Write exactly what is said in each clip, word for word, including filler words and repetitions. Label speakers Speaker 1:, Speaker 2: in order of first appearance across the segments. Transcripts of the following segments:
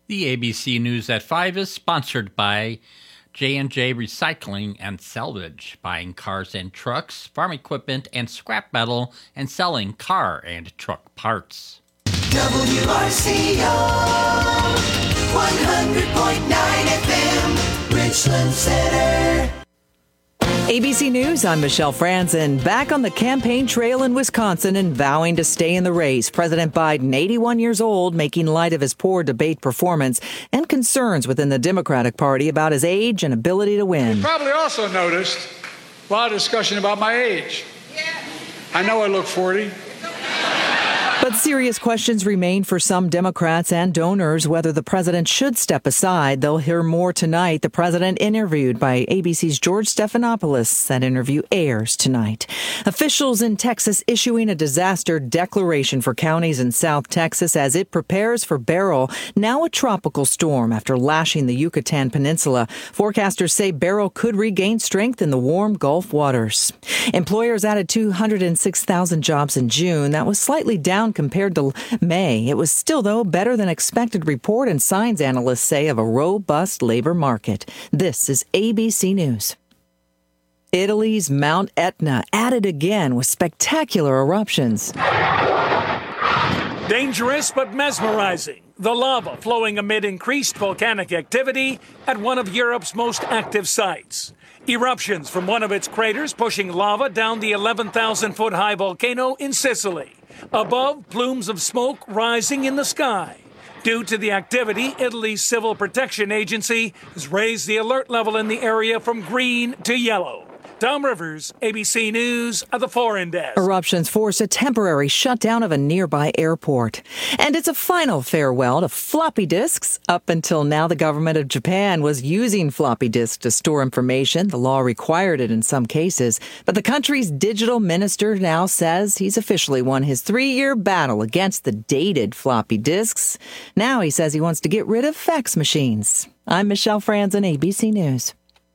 Speaker 1: The A B C News at five is sponsored by J and J Recycling and Salvage, buying cars and trucks, farm equipment, and scrap metal, and selling car and truck parts.
Speaker 2: W R C O one hundred point nine F M, Richland Center.
Speaker 3: A B C News, I'm Michelle Franzen. Back on the campaign trail in Wisconsin and vowing to stay in the race. President Biden, eighty-one years old, making light of his poor debate performance and concerns within the Democratic Party about his age and ability to win.
Speaker 4: You probably also noticed a lot of discussion about my age. Yeah. I know I look forty.
Speaker 3: But serious questions remain for some Democrats and donors whether the president should step aside. They'll hear more tonight. The president interviewed by A B C's George Stephanopoulos. That interview airs tonight. Officials in Texas issuing a disaster declaration for counties in South Texas as it prepares for Beryl, now a tropical storm after lashing the Yucatan Peninsula. Forecasters say Beryl could regain strength in the warm Gulf waters. Employers added two hundred six thousand jobs in June. That was slightly down compared to May. It was still, though, better than expected report and signs analysts say of a robust labor market. This is A B C News. Italy's Mount Etna added again with spectacular eruptions.
Speaker 5: Dangerous but mesmerizing. The lava flowing amid increased volcanic activity at one of Europe's most active sites. Eruptions from one of its craters pushing lava down the eleven thousand foot high volcano in Sicily. Above, plumes of smoke rising in the sky. Due to the activity, Italy's Civil Protection Agency has raised the alert level in the area from green to yellow. Tom Rivers, A B C News at the Foreign Desk.
Speaker 3: Eruptions force a temporary shutdown of a nearby airport. And it's a final farewell to floppy disks. Up until now, the government of Japan was using floppy disks to store information. The law required it in some cases. But the country's digital minister now says he's officially won his three-year battle against the dated floppy disks. Now he says he wants to get rid of fax machines. I'm Michelle Franzen, A B C News.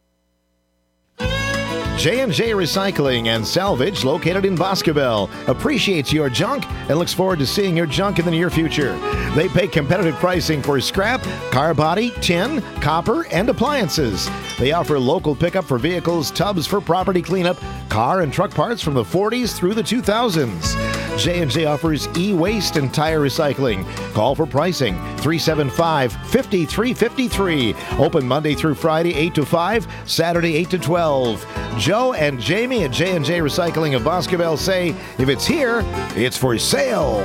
Speaker 6: J and J Recycling and Salvage, located in Boscobel, appreciates your junk and looks forward to seeing your junk in the near future. They pay competitive pricing for scrap, car body, tin, copper, and appliances. They offer local pickup for vehicles, tubs for property cleanup, car and truck parts from the forties through the two thousands. J and J offers e-waste and tire recycling. Call for pricing, three seven five, five three five three. Open Monday through Friday, eight to five, Saturday, eight to twelve. Joe and Jamie at J and J Recycling of Boscobel say, if it's here, it's for sale.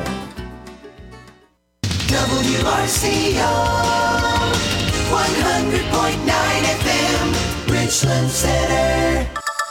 Speaker 2: W R C O one hundred point nine F M, Richland Center.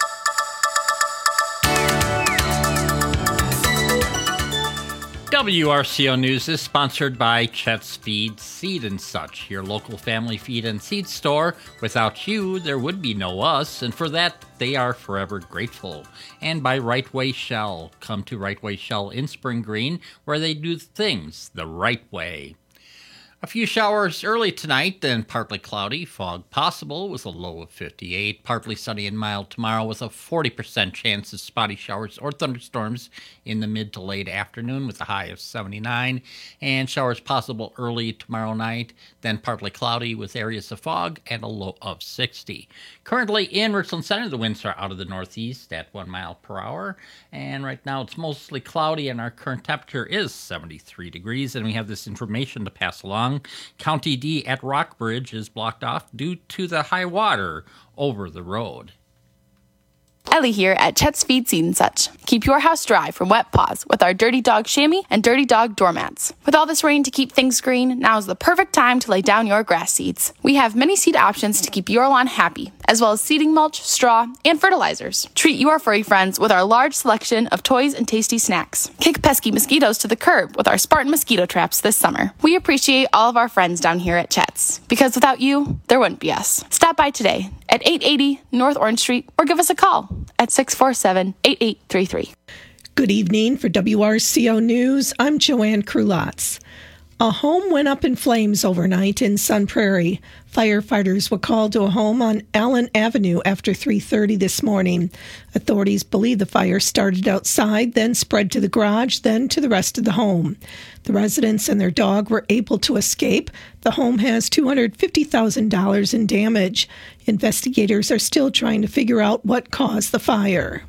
Speaker 1: W R C O News is sponsored by Chet's Feed, Seed and Such, your local family feed and seed store. Without you, there would be no us, and for that, they are forever grateful. And by Right Way Shell. Come to Right Way Shell in Spring Green, where they do things the right way. A few showers early tonight, then partly cloudy, fog possible with a low of fifty-eight. Partly sunny and mild tomorrow with a forty percent chance of spotty showers or thunderstorms in the mid to late afternoon with a high of seventy-nine. And showers possible early tomorrow night, then partly cloudy with areas of fog and a low of sixty. Currently in Richland Center, the winds are out of the northeast at one mile per hour. And right now it's mostly cloudy and our current temperature is seventy-three degrees. And we have this information to pass along. County D at Rockbridge is blocked off due to the high water over the road.
Speaker 7: Ellie here at Chet's Feed, Seed and Such. Keep your house dry from wet paws with our Dirty Dog chamois and Dirty Dog doormats. With all this rain to keep things green, now is the perfect time to lay down your grass seeds. We have many seed options to keep your lawn happy, as well as seeding mulch, straw, and fertilizers. Treat your furry friends with our large selection of toys and tasty snacks. Kick pesky mosquitoes to the curb with our Spartan mosquito traps this summer. We appreciate all of our friends down here at Chet's, because without you, there wouldn't be us. Stop by today at eight eighty North Orange Street or give us a call at six four seven, eight eight three three.
Speaker 8: Good evening. For W R C O News, I'm Joanne Krulotz. A home went up in flames overnight in Sun Prairie. Firefighters were called to a home on Allen Avenue after three thirty this morning. Authorities believe the fire started outside, then spread to the garage, then to the rest of the home. The residents and their dog were able to escape. The home has two hundred fifty thousand dollars in damage. Investigators are still trying to figure out what caused the fire.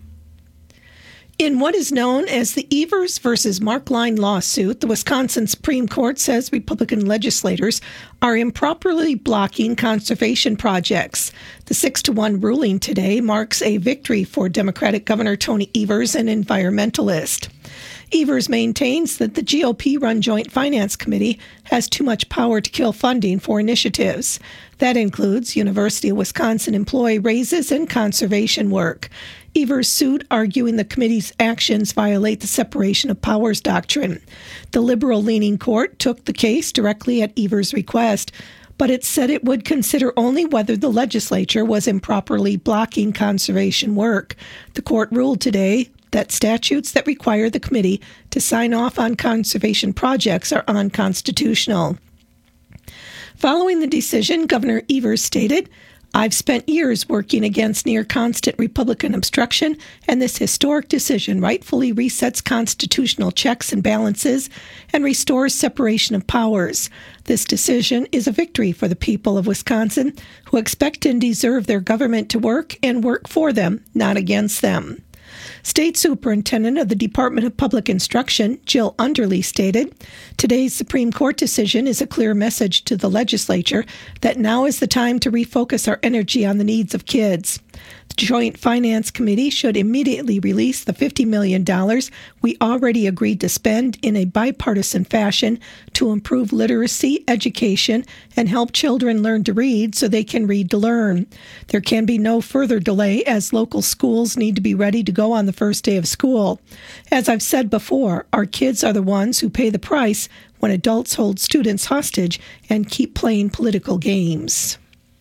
Speaker 8: In what is known as the Evers versus Markline lawsuit, the Wisconsin Supreme Court says Republican legislators are improperly blocking conservation projects. The six to one ruling today marks a victory for Democratic Governor Tony Evers, an environmentalist. Evers maintains that the G O P-run Joint Finance Committee has too much power to kill funding for initiatives. That includes University of Wisconsin employee raises and conservation work. Evers sued, arguing the committee's actions violate the separation of powers doctrine. The liberal-leaning court took the case directly at Evers' request, but it said it would consider only whether the legislature was improperly blocking conservation work. The court ruled today that statutes that require the committee to sign off on conservation projects are unconstitutional. Following the decision, Governor Evers stated, "I've spent years working against near-constant Republican obstruction, and this historic decision rightfully resets constitutional checks and balances and restores separation of powers. This decision is a victory for the people of Wisconsin, who expect and deserve their government to work and work for them, not against them." State Superintendent of the Department of Public Instruction, Jill Underly, stated, "Today's Supreme Court decision is a clear message to the legislature that now is the time to refocus our energy on the needs of kids. The Joint Finance Committee should immediately release the fifty million dollars we already agreed to spend in a bipartisan fashion to improve literacy, education, and help children learn to read so they can read to learn. There can be no further delay as local schools need to be ready to go on the first day of school. As I've said before, our kids are the ones who pay the price when adults hold students hostage and keep playing political games."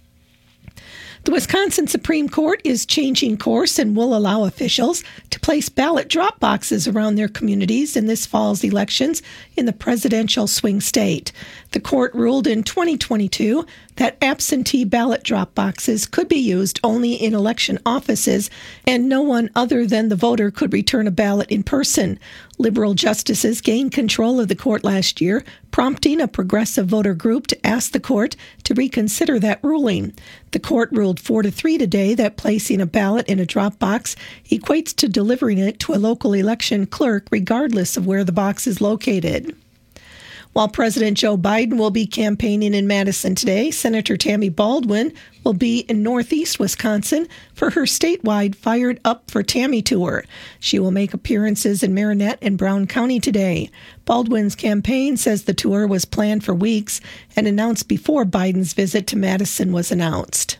Speaker 8: The Wisconsin Supreme Court is changing course and will allow officials to place ballot drop boxes around their communities in this fall's elections in the presidential swing state. The court ruled in twenty twenty-two that absentee ballot drop boxes could be used only in election offices, and no one other than the voter could return a ballot in person. Liberal justices gained control of the court last year, prompting a progressive voter group to ask the court to reconsider that ruling. The court ruled four to three today that placing a ballot in a drop box equates to delivering it to a local election clerk regardless of where the box is located. While President Joe Biden will be campaigning in Madison today, Senator Tammy Baldwin will be in northeast Wisconsin for her statewide Fired Up for Tammy tour. She will make appearances in Marinette and Brown County today. Baldwin's campaign says the tour was planned for weeks and announced before Biden's visit to Madison was announced.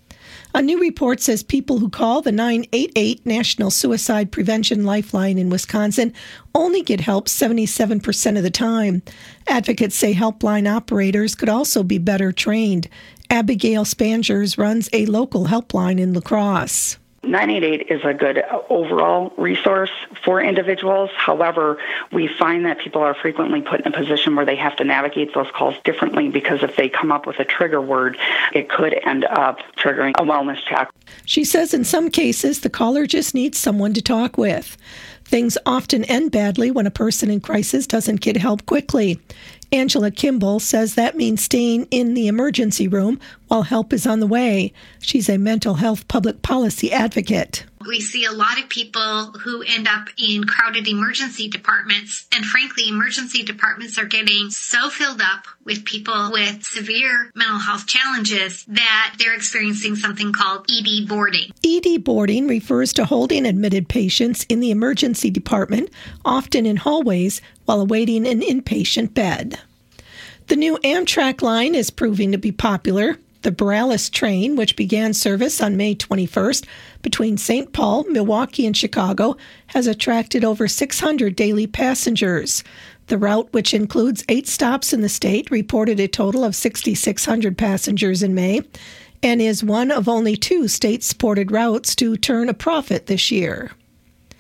Speaker 8: A new report says people who call the nine eight eight National Suicide Prevention Lifeline in Wisconsin only get help seventy-seven percent of the time. Advocates say helpline operators could also be better trained. Abigail Spangers runs a local helpline in La Crosse.
Speaker 9: nine eight eight is a good overall resource for individuals. However, we find that people are frequently put in a position where they have to navigate those calls differently because if they come up with a trigger word, it could end up triggering a wellness check.
Speaker 8: She says in some cases, the caller just needs someone to talk with. Things often end badly when a person in crisis doesn't get help quickly. Angela Kimball says that means staying in the emergency room while help is on the way. She's a mental health public policy advocate.
Speaker 10: We see a lot of people who end up in crowded emergency departments, and frankly, emergency departments are getting so filled up with people with severe mental health challenges that they're experiencing something called E D boarding.
Speaker 8: E D boarding refers to holding admitted patients in the emergency department, often in hallways, while awaiting an inpatient bed. The new Amtrak line is proving to be popular. The Borealis train, which began service on May twenty-first between Saint Paul, Milwaukee, and Chicago, has attracted over six hundred daily passengers. The route, which includes eight stops in the state, reported a total of six thousand six hundred passengers in May and is one of only two state-supported routes to turn a profit this year.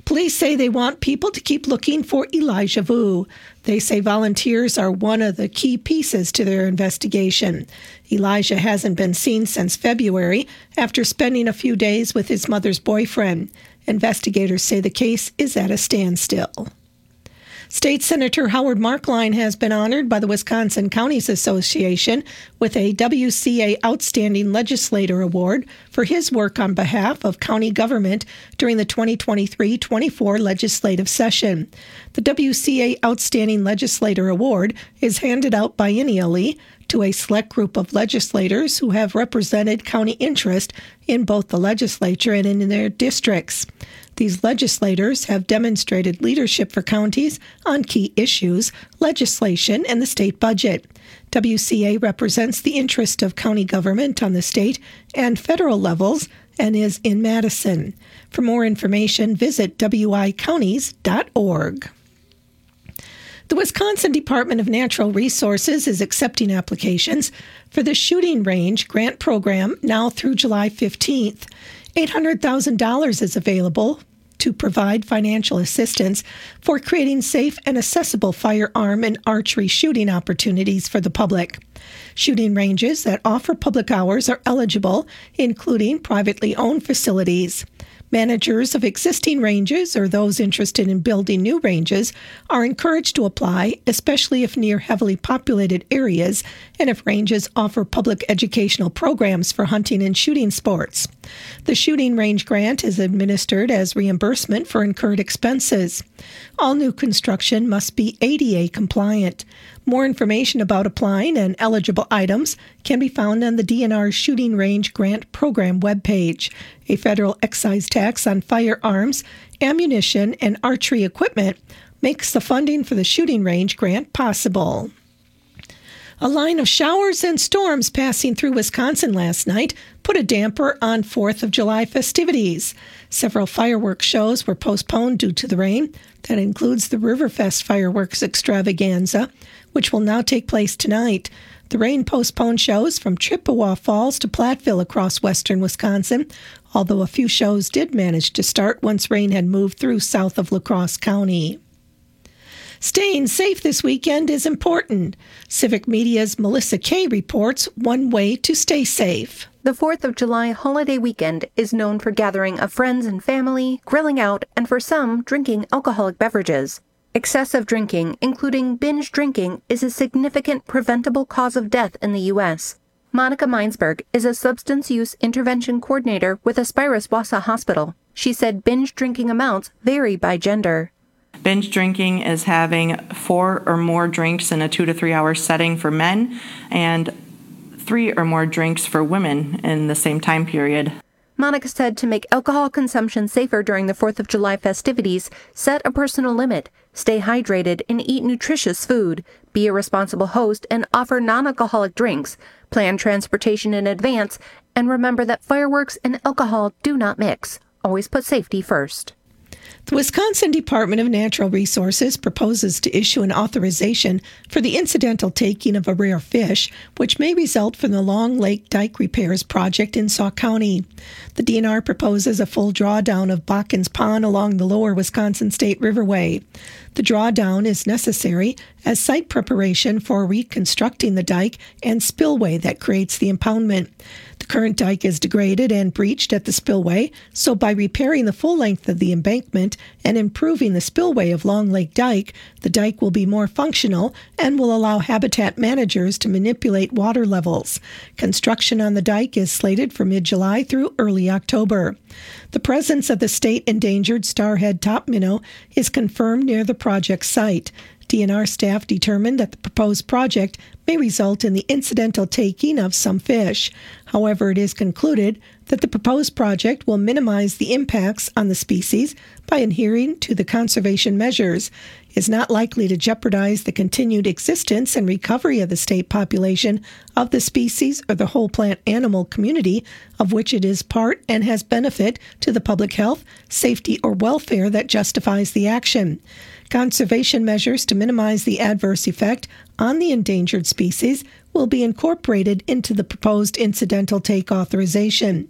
Speaker 8: Police say they want people to keep looking for Elijah Vu. They say volunteers are one of the key pieces to their investigation. Elijah hasn't been seen since February after spending a few days with his mother's boyfriend. Investigators say the case is at a standstill. State Senator Howard Marklein has been honored by the Wisconsin Counties Association with a W C A Outstanding Legislator Award for his work on behalf of county government during the twenty twenty-three twenty-four legislative session. The W C A Outstanding Legislator Award is handed out biennially to a select group of legislators who have represented county interest in both the legislature and in their districts. These legislators have demonstrated leadership for counties on key issues, legislation, and the state budget. W C A represents the interest of county government on the state and federal levels and is in Madison. For more information, visit w i counties dot org. The Wisconsin Department of Natural Resources is accepting applications for the Shooting Range Grant Program now through July fifteenth. eight hundred thousand dollars is available to provide financial assistance for creating safe and accessible firearm and archery shooting opportunities for the public. Shooting ranges that offer public hours are eligible, including privately owned facilities. Managers of existing ranges or those interested in building new ranges are encouraged to apply, especially if near heavily populated areas and if ranges offer public educational programs for hunting and shooting sports. The Shooting Range Grant is administered as reimbursement for incurred expenses. All new construction must be A D A compliant. More information about applying and eligible items can be found on the D N R Shooting Range Grant Program webpage. A federal excise tax on firearms, ammunition, and archery equipment makes the funding for the Shooting Range Grant possible. A line of showers and storms passing through Wisconsin last night put a damper on fourth of July festivities. Several fireworks shows were postponed due to the rain. That includes the Riverfest fireworks extravaganza, which will now take place tonight. The rain postponed shows from Chippewa Falls to Platteville across western Wisconsin, although a few shows did manage to start once rain had moved through south of La Crosse County. Staying safe this weekend is important. Civic Media's Melissa Kay reports one way to stay safe.
Speaker 11: The fourth of July holiday weekend is known for gathering of friends and family, grilling out, and for some, drinking alcoholic beverages. Excessive drinking, including binge drinking, is a significant preventable cause of death in the U S Monica Meinsberg is a substance use intervention coordinator with Aspirus Wausau Hospital. She said binge drinking amounts vary by gender.
Speaker 12: Binge drinking is having four or more drinks in a two to three hour setting for men and three or more drinks for women in the same time period.
Speaker 11: Monica said to make alcohol consumption safer during the fourth of July festivities, set a personal limit, stay hydrated and eat nutritious food, be a responsible host and offer non-alcoholic drinks, plan transportation in advance, and remember that fireworks and alcohol do not mix. Always put safety first.
Speaker 8: The Wisconsin Department of Natural Resources proposes to issue an authorization for the incidental taking of a rare fish, which may result from the Long Lake Dike Repairs project in Sauk County. The D N R proposes a full drawdown of Bakkens Pond along the lower Wisconsin State Riverway. The drawdown is necessary as site preparation for reconstructing the dike and spillway that creates the impoundment. The current dike is degraded and breached at the spillway, so by repairing the full length of the embankment and improving the spillway of Long Lake Dike, the dike will be more functional and will allow habitat managers to manipulate water levels. Construction on the dike is slated for mid-July through early October. The presence of the state endangered starhead top minnow is confirmed near the project site. D N R staff determined that the proposed project may result in the incidental taking of some fish. However, it is concluded that the proposed project will minimize the impacts on the species by adhering to the conservation measures, is not likely to jeopardize the continued existence and recovery of the state population of the species or the whole plant animal community of which it is part, and has benefit to the public health, safety, or welfare that justifies the action. Conservation measures to minimize the adverse effect on the endangered species will be incorporated into the proposed incidental take authorization.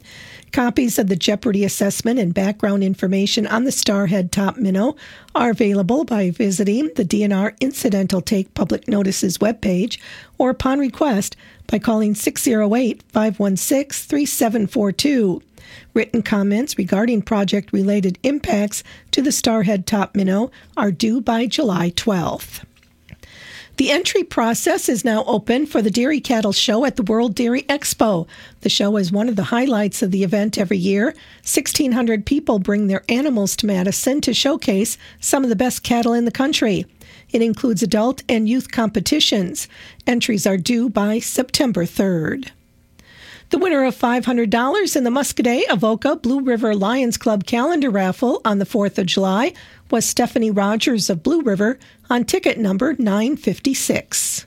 Speaker 8: Copies of the Jeopardy assessment and background information on the Starhead Top Minnow are available by visiting the D N R Incidental Take Public Notices webpage or upon request by calling six oh eight, five one six, three seven four two. Written comments regarding project-related impacts to the Starhead Top Minnow are due by July twelfth. The entry process is now open for the Dairy Cattle Show at the World Dairy Expo. The show is one of the highlights of the event every year. sixteen hundred people bring their animals to Madison to showcase some of the best cattle in the country. It includes adult and youth competitions. Entries are due by September third. The winner of five hundred dollars in the Muscadet Avoca Blue River Lions Club calendar raffle on the fourth of July was Stephanie Rogers of Blue River on ticket number nine fifty-six.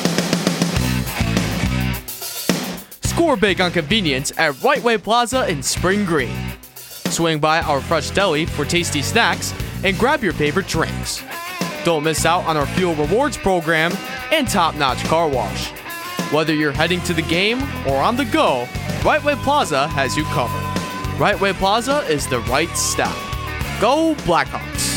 Speaker 13: Score big on convenience at Right Way Plaza in Spring Green. Swing by our Fresh Deli for tasty snacks and grab your favorite drinks. Don't miss out on our Fuel Rewards program and top-notch car wash. Whether you're heading to the game or on the go, Right Way Plaza has you covered. Right Way Plaza is the right stop. Go Blackhawks!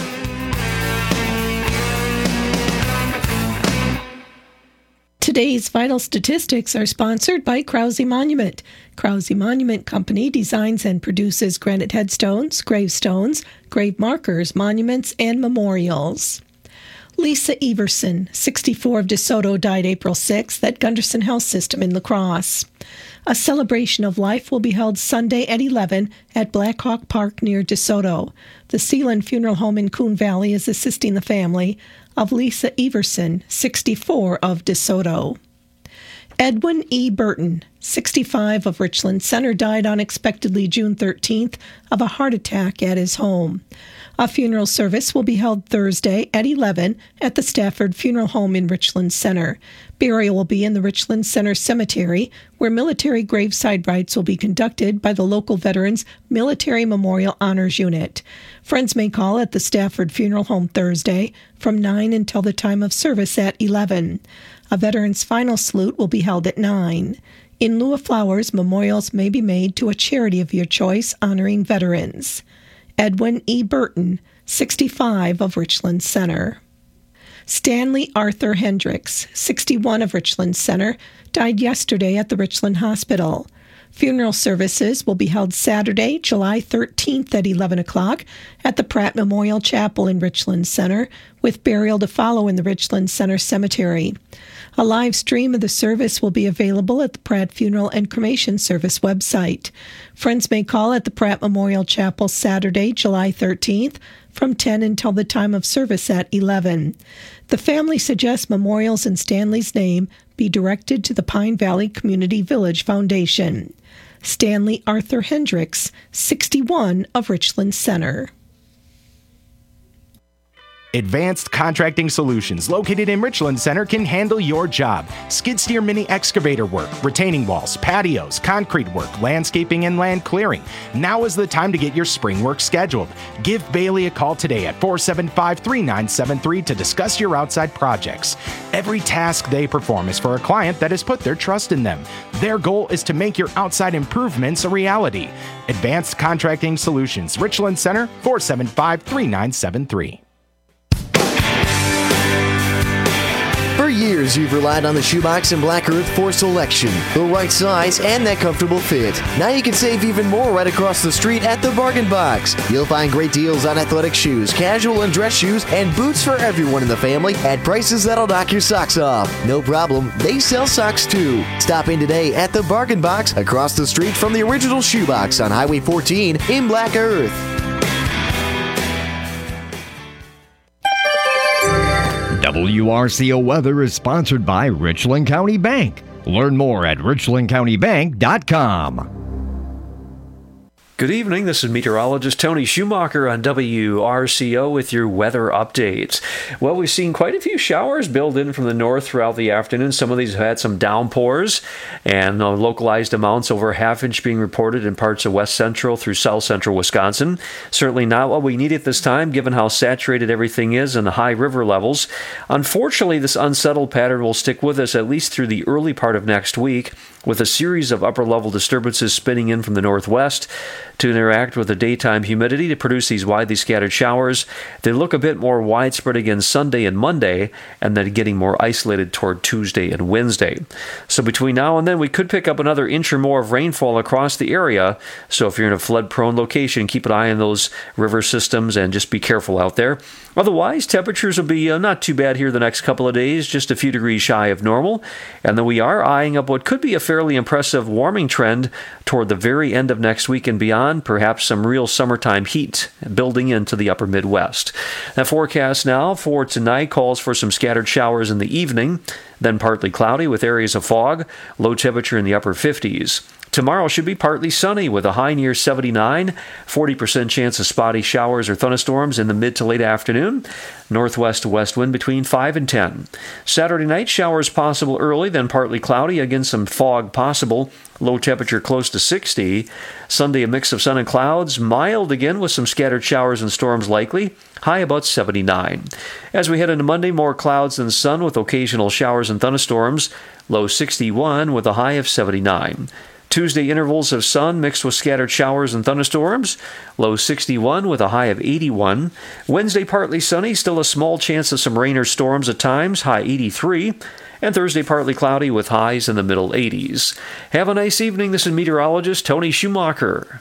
Speaker 8: Today's vital statistics are sponsored by Krause Monument. Krause Monument Company designs and produces granite headstones, gravestones, grave markers, monuments, and memorials. Lisa Everson, sixty-four, of DeSoto, died April sixth at Gunderson Health System in La Crosse. A celebration of life will be held Sunday at eleven at Blackhawk Park near DeSoto. The Sealand Funeral Home in Coon Valley is assisting the family of Lisa Everson, sixty-four, of DeSoto. Edwin E. Burton, sixty-five, of Richland Center, died unexpectedly June thirteenth of a heart attack at his home. A funeral service will be held Thursday at eleven at the Stafford Funeral Home in Richland Center. Burial will be in the Richland Center Cemetery, where military graveside rites will be conducted by the local Veterans Military Memorial Honors Unit. Friends may call at the Stafford Funeral Home Thursday from nine until the time of service at eleven. A veteran's final salute will be held at nine. In lieu of flowers, memorials may be made to a charity of your choice honoring veterans. Edwin E. Burton, sixty-five, of Richland Center. Stanley Arthur Hendricks, sixty-one, of Richland Center, died yesterday at the Richland Hospital. Funeral services will be held Saturday, July thirteenth at eleven o'clock at the Pratt Memorial Chapel in Richland Center, with burial to follow in the Richland Center Cemetery. A live stream of the service will be available at the Pratt Funeral and Cremation Service website. Friends may call at the Pratt Memorial Chapel Saturday, July thirteenth, from ten until the time of service at eleven. The family suggests memorials in Stanley's name be directed to the Pine Valley Community Village Foundation. Stanley Arthur Hendricks, sixty-one, of Richland Center.
Speaker 14: Advanced Contracting Solutions, located in Richland Center, can handle your job. Skid steer mini excavator work, retaining walls, patios, concrete work, landscaping, and land clearing. Now is the time to get your spring work scheduled. Give Bailey a call today at four seven five, three nine seven three to discuss your outside projects. Every task they perform is for a client that has put their trust in them. Their goal is to make your outside improvements a reality. Advanced Contracting Solutions, Richland Center, four seven five, three nine seven three.
Speaker 15: For years, you've relied on the Shoebox and Black Earth for selection, the right size, and that comfortable fit. Now you can save even more right across the street at the Bargain Box. You'll find great deals on athletic shoes, casual and dress shoes, and boots for everyone in the family at prices that'll knock your socks off. No problem, they sell socks too. Stop in today at the Bargain Box across the street from the original Shoebox on Highway fourteen in Black Earth.
Speaker 16: W R C O Weather is sponsored by Richland County Bank. Learn more at richland county bank dot com.
Speaker 17: Good evening, this is meteorologist Tony Schumacher on W R C O with your weather updates. Well, we've seen quite a few showers build in from the north throughout the afternoon. Some of these have had some downpours and uh, localized amounts over a half inch being reported in parts of west central through south central Wisconsin. Certainly not what we need at this time, given how saturated everything is and the high river levels. Unfortunately, this unsettled pattern will stick with us at least through the early part of next week. with a series of upper-level disturbances spinning in from the northwest to interact with the daytime humidity to produce these widely scattered showers. They look a bit more widespread again Sunday and Monday, and then getting more isolated toward Tuesday and Wednesday. So between now and then, we could pick up another inch or more of rainfall across the area. So if you're in a flood-prone location, keep an eye on those river systems and just be careful out there. Otherwise, temperatures will be uh, not too bad here the next couple of days, just a few degrees shy of normal. And then we are eyeing up what could be a fairly impressive warming trend toward the very end of next week and beyond, perhaps some real summertime heat building into the upper Midwest. That forecast now for tonight calls for some scattered showers in the evening, then partly cloudy with areas of fog, low temperature in the upper fifties. Tomorrow should be partly sunny with a high near seventy-nine, forty percent chance of spotty showers or thunderstorms in the mid to late afternoon, northwest to west wind between five and ten. Saturday night, showers possible early, then partly cloudy, again some fog possible, low temperature close to sixty. Sunday, a mix of sun and clouds, mild again with some scattered showers and storms likely, high about seventy-nine. As we head into Monday, more clouds than sun with occasional showers and thunderstorms, low sixty-one with a high of seventy-nine. Tuesday, intervals of sun mixed with scattered showers and thunderstorms, low sixty-one with a high of eighty-one. Wednesday, partly sunny, still a small chance of some rain or storms at times, high eighty-three. And Thursday, partly cloudy with highs in the middle eighties. Have a nice evening. This is meteorologist Tony Schumacher.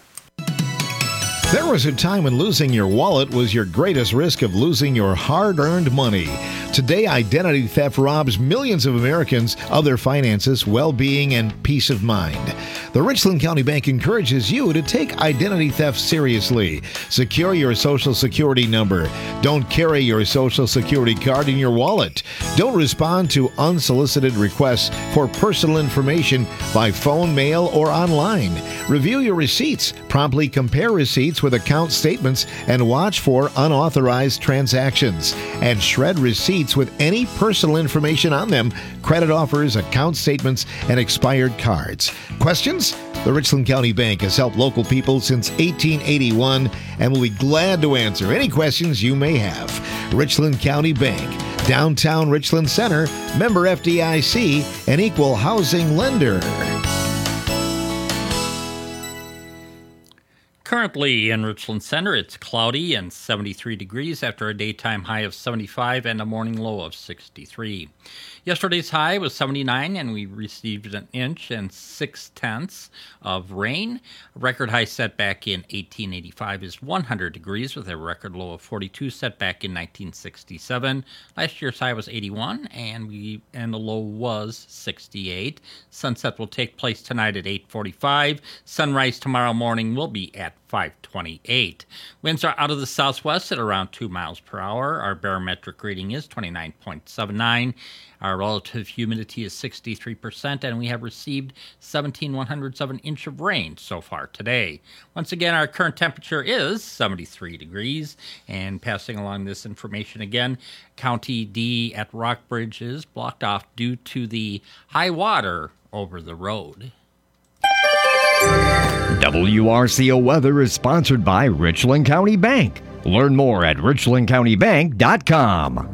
Speaker 6: There was a time when losing your wallet was your greatest risk of losing your hard-earned money. Today, identity theft robs millions of Americans of their finances, well-being, and peace of mind. The Richland County Bank encourages you to take identity theft seriously. Secure your Social Security number. Don't carry your Social Security card in your wallet. Don't respond to unsolicited requests for personal information by phone, mail, or online. Review your receipts. Promptly compare receipts with account statements and watch for unauthorized transactions. And shred receipts with any personal information on them, credit offers, account statements, and expired cards. Questions? The Richland County Bank has helped local people since eighteen eighty-one and will be glad to answer any questions you may have. Richland County Bank, downtown Richland Center, member F D I C, an equal housing lender.
Speaker 1: Currently in Richland Center, it's cloudy and seventy-three degrees after a daytime high of seventy-five and a morning low of sixty-three. Yesterday's high was seventy-nine, and we received an inch and six tenths of rain. A record high set back in eighteen eighty-five is one hundred degrees with a record low of forty-two set back in nineteen sixty-seven. Last year's high was eighty-one, and we and the low was sixty-eight. Sunset will take place tonight at eight forty-five. Sunrise tomorrow morning will be at five twenty-eight. Winds are out of the southwest at around two miles per hour. Our barometric reading is twenty-nine point seven nine. Our relative humidity is sixty-three percent, and we have received seventeen one hundredths of an inch of rain so far today. Once again, our current temperature is seventy-three degrees. And passing along this information again, County D at Rockbridge is blocked off due to the high water over the road.
Speaker 16: W R C O Weather is sponsored by Richland County Bank. Learn more at richland county bank dot com.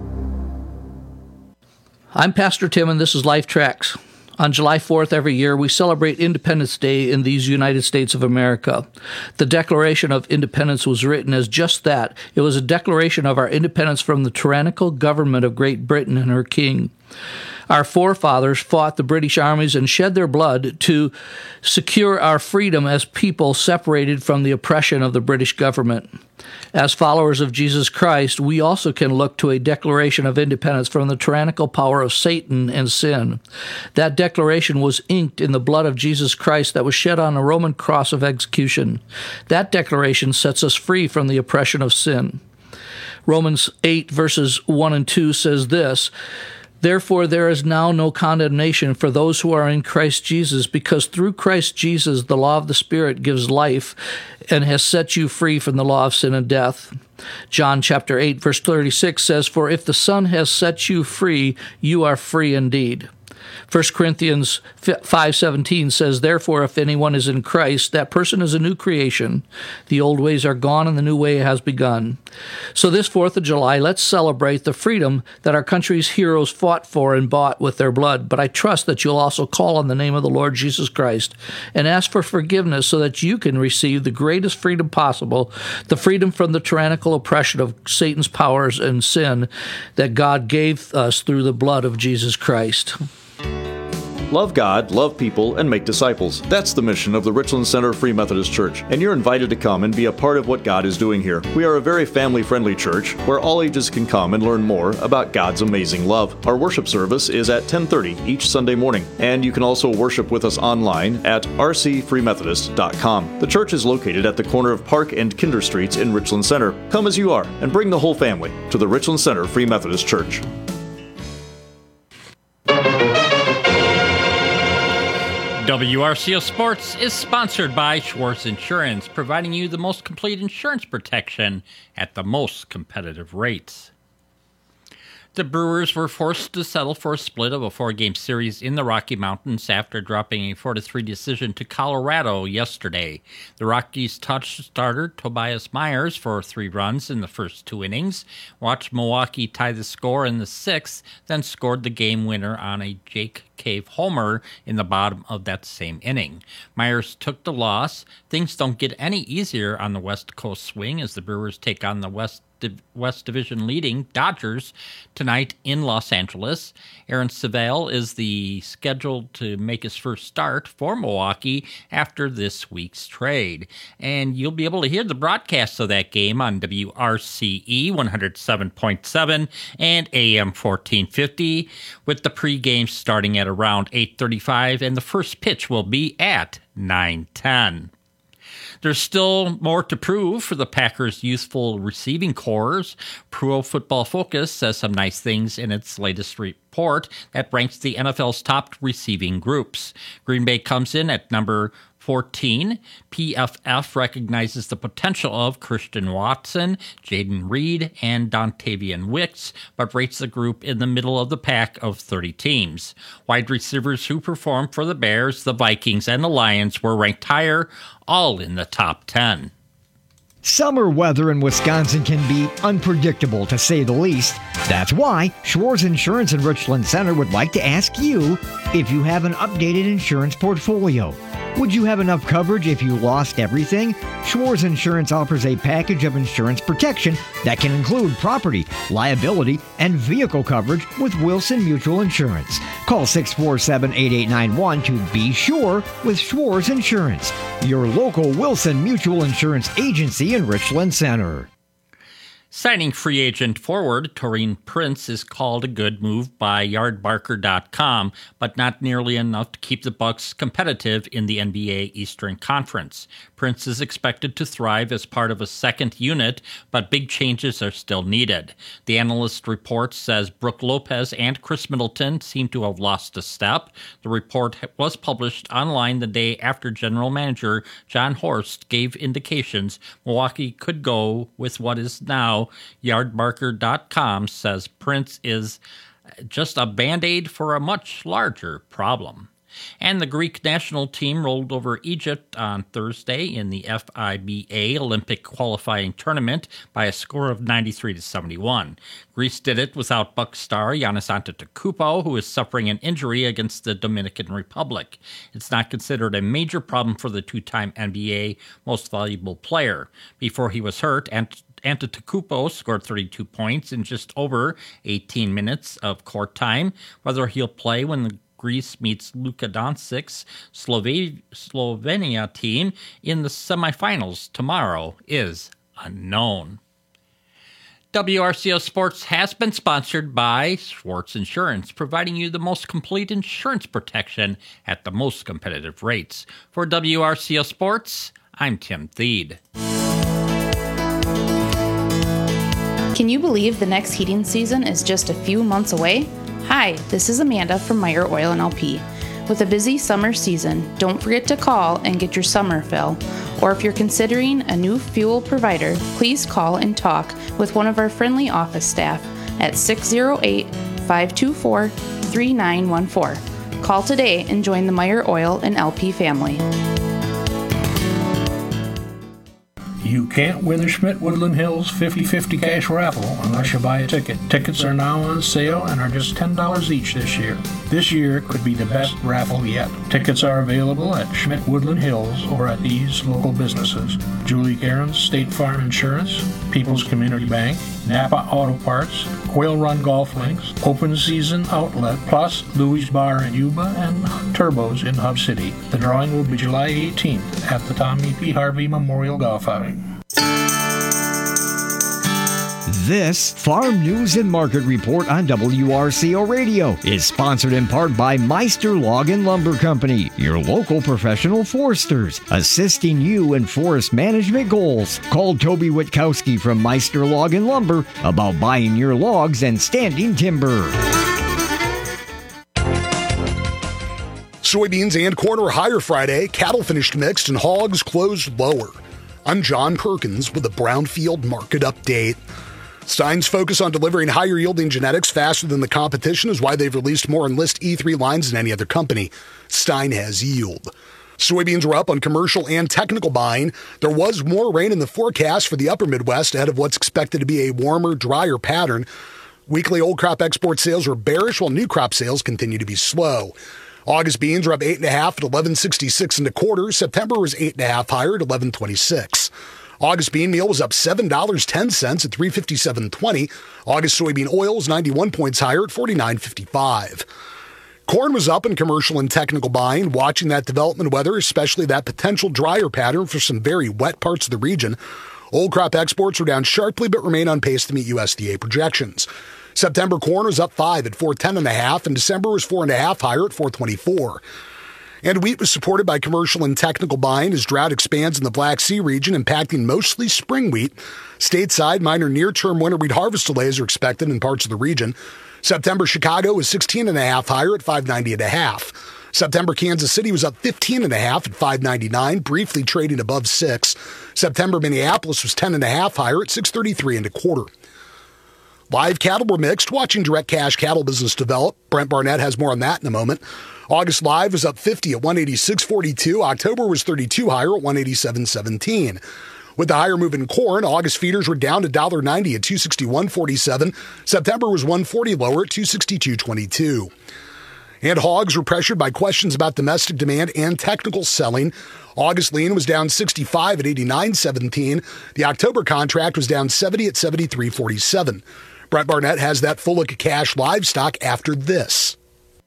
Speaker 18: I'm Pastor Tim, and this is Life Tracks. On July fourth every year, we celebrate Independence Day in these United States of America. The Declaration of Independence was written as just that. It was a declaration of our independence from the tyrannical government of Great Britain and her king. Our forefathers fought the British armies and shed their blood to secure our freedom as people separated from the oppression of the British government. As followers of Jesus Christ, we also can look to a declaration of independence from the tyrannical power of Satan and sin. That declaration was inked in the blood of Jesus Christ that was shed on a Roman cross of execution. That declaration sets us free from the oppression of sin. Romans eight verses one and two says this, "Therefore there is now no condemnation for those who are in Christ Jesus, because through Christ Jesus the law of the Spirit gives life and has set you free from the law of sin and death." John chapter eight verse thirty-six says, "For if the Son has set you free, you are free indeed." First Corinthians five seventeen says, "Therefore, if anyone is in Christ, that person is a new creation. The old ways are gone and the new way has begun." So this fourth of July, let's celebrate the freedom that our country's heroes fought for and bought with their blood. But I trust that you'll also call on the name of the Lord Jesus Christ and ask for forgiveness so that you can receive the greatest freedom possible, the freedom from the tyrannical oppression of Satan's powers and sin that God gave us through the blood of Jesus Christ.
Speaker 19: Love God, love people, and make disciples. That's the mission of the Richland Center Free Methodist Church, and you're invited to come and be a part of what God is doing here. We are a very family-friendly church where all ages can come and learn more about God's amazing love. Our worship service is at ten thirty each Sunday morning, and you can also worship with us online at r c free methodist dot com. The church is located at the corner of Park and Kinder Streets in Richland Center. Come as you are, and bring the whole family to the Richland Center Free Methodist Church.
Speaker 1: W R C O Sports is sponsored by Schwartz Insurance, providing you the most complete insurance protection at the most competitive rates. The Brewers were forced to settle for a split of a four-game series in the Rocky Mountains after dropping a four to three decision to Colorado yesterday. The Rockies touched starter Tobias Myers for three runs in the first two innings, watched Milwaukee tie the score in the sixth, then scored the game winner on a Jake Cave homer in the bottom of that same inning. Myers took the loss. Things don't get any easier on the West Coast swing as the Brewers take on the West West Division leading Dodgers tonight in Los Angeles. Aaron Civale is the scheduled to make his first start for Milwaukee after this week's trade. And you'll be able to hear the broadcast of that game on W R C E one oh seven point seven and A M fourteen fifty, with the pregame starting at around eight thirty-five, and the first pitch will be at nine ten. There's still more to prove for the Packers' youthful receiving corps. Pro Football Focus says some nice things in its latest report that ranks the N F L's top receiving groups. Green Bay comes in at number fourteen. P F F recognizes the potential of Christian Watson, Jaden Reed, and Dontavian Wicks, but rates the group in the middle of the pack of thirty teams. Wide receivers who performed for the Bears, the Vikings, and the Lions were ranked higher, all in the top ten.
Speaker 16: Summer weather in Wisconsin can be unpredictable, to say the least. That's why Schwartz Insurance in Richland Center would like to ask you if you have an updated insurance portfolio. Would you have enough coverage if you lost everything? Schwartz Insurance offers a package of insurance protection that can include property, liability, and vehicle coverage with Wilson Mutual Insurance. Call six four seven, eight eight nine one to be sure with Schwartz Insurance, your local Wilson Mutual Insurance agency in Richland Center.
Speaker 1: Signing free agent forward Taurean Prince is called a good move by yard barker dot com, but not nearly enough to keep the Bucks competitive in the N B A Eastern Conference. Prince is expected to thrive as part of a second unit, but big changes are still needed. The analyst report says Brook Lopez and Chris Middleton seem to have lost a step. The report was published online the day after general manager John Horst gave indications Milwaukee could go with what is now yard barker dot com says Prince is just a Band-Aid for a much larger problem. And the Greek national team rolled over Egypt on Thursday in the F I B A Olympic qualifying tournament by a score of ninety-three to seventy-one. Greece did it without Buck star Giannis Antetokounmpo, who is suffering an injury against the Dominican Republic. It's not considered a major problem for the two-time N B A most valuable player. Before he was hurt, Ant- Antetokounmpo scored thirty-two points in just over eighteen minutes of court time. Whether he'll play when the Greece meets Luka Doncic's Slove- Slovenia team in the semifinals tomorrow is unknown. W R C O Sports has been sponsored by Schwartz Insurance, providing you the most complete insurance protection at the most competitive rates. For W R C O Sports, I'm Tim Thede.
Speaker 7: Can you believe the next heating season is just a few months away? Hi, this is Amanda from Meyer Oil and L P. With a busy summer season, don't forget to call and get your summer fill. Or if you're considering a new fuel provider, please call and talk with one of our friendly office staff at six oh eight, five two four, three nine one four. Call today and join the Meyer Oil and L P family.
Speaker 20: You can't win the Schmidt Woodland Hills fifty fifty cash raffle unless you buy a ticket. Tickets are now on sale and are just ten dollars each this year. This year could be the best raffle yet. Tickets are available at Schmidt Woodland Hills or at these local businesses: Julie Cairns State Farm Insurance, People's Community Bank, Napa Auto Parts, Quail Run Golf Links, Open Season Outlet, plus Louis Bar in Yuba and Turbos in Hub City. The drawing will be July eighteenth at the Tommy P. Harvey Memorial Golf Outing.
Speaker 16: This Farm News and Market Report on W R C O Radio is sponsored in part by Meister Log and Lumber Company, your local professional foresters, assisting you in forest management goals. Call Toby Witkowski from Meister Log and Lumber about buying your logs and standing timber.
Speaker 21: Soybeans and corn were higher Friday. Cattle finished mixed and hogs closed lower. I'm John Perkins with a Brownfield Market Update. Stein's focus on delivering higher yielding genetics faster than the competition is why they've released more Enlist E three lines than any other company. Stein has yield. Soybeans were up on commercial and technical buying. There was more rain in the forecast for the upper Midwest ahead of what's expected to be a warmer, drier pattern. Weekly old crop export sales were bearish while new crop sales continue to be slow. August beans were up eight and a half at eleven sixty-six and a quarter. September was eight and a half higher at eleven twenty-six. August bean meal was up seven dollars and ten cents at three fifty-seven twenty. August soybean oil was ninety-one points higher at forty-nine fifty-five. Corn was up in commercial and technical buying, watching that development weather, especially that potential drier pattern for some very wet parts of the region. Old crop exports were down sharply but remain on pace to meet U S D A projections. September corn was up five at four ten and a half, and December was four and a half higher at four twenty-four. And wheat was supported by commercial and technical buying as drought expands in the Black Sea region, impacting mostly spring wheat. Stateside, minor near-term winter wheat harvest delays are expected in parts of the region. September Chicago was sixteen and a half higher at five ninety and a half. September Kansas City was up fifteen and a half at five ninety-nine, briefly trading above six. September Minneapolis was ten and a half higher at six thirty-three and a quarter. Live cattle were mixed, watching direct cash cattle business develop. Brent Barnett has more on that in a moment. August live was up fifty at one eighty-six forty-two. October was thirty-two higher at one eighty-seven seventeen. With the higher move in corn, August feeders were down to one dollar ninety at two sixty-one forty-seven. September was one forty lower at two sixty-two twenty-two. And hogs were pressured by questions about domestic demand and technical selling. August lean was down sixty-five at eighty-nine seventeen. The October contract was down seventy at seventy-three forty-seven. Brent Barnett has that full look at cash livestock after this.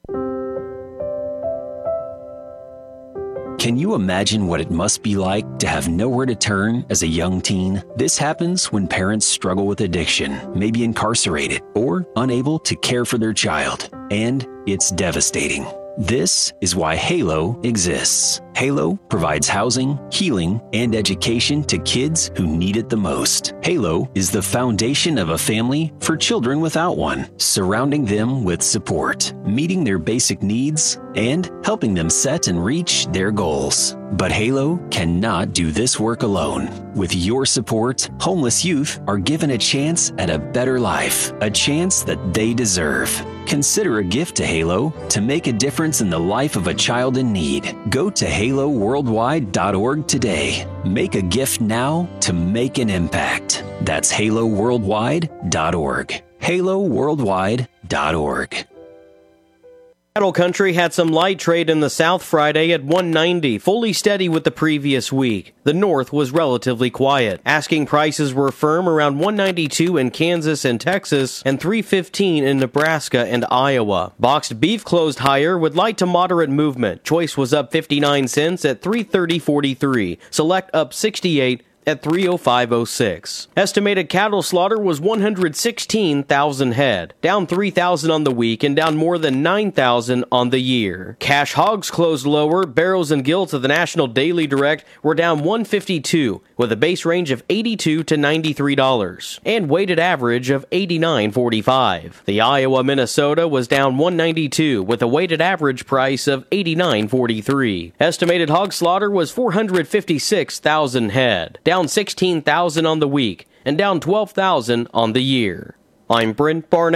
Speaker 22: Can you imagine what it must be like to have nowhere to turn as a young teen? This happens when parents struggle with addiction, may be incarcerated, or unable to care for their child. And it's devastating. This is why Halo exists. Halo provides housing, healing, and education to kids who need it the most. Halo is the foundation of a family for children without one, surrounding them with support, meeting their basic needs, and helping them set and reach their goals. But Halo cannot do this work alone. With your support, homeless youth are given a chance at a better life, a chance that they deserve. Consider a gift to Halo to make a difference in the life of a child in need. Go to halo worldwide dot org today. Make a gift now to make an impact. That's halo worldwide dot org. halo worldwide dot org.
Speaker 23: Cattle Country had some light trade in the South Friday at one ninety, fully steady with the previous week. The North was relatively quiet. Asking prices were firm around one ninety-two in Kansas and Texas and three fifteen in Nebraska and Iowa. Boxed beef closed higher with light to moderate movement. Choice was up fifty-nine cents at three thirty forty-three. Select up sixty-eight at three oh five oh six. Estimated cattle slaughter was one hundred sixteen thousand head, down three thousand on the week and down more than nine thousand on the year. Cash hogs closed lower. Barrows and gilts of the National Daily Direct were down one fifty-two with a base range of eighty-two to ninety-three dollars and weighted average of eighty-nine forty-five. The Iowa Minnesota was down one ninety-two with a weighted average price of eighty-nine forty-three. Estimated hog slaughter was four hundred fifty-six thousand head, down sixteen thousand on the week and down twelve thousand on the year. I'm Brent Barnett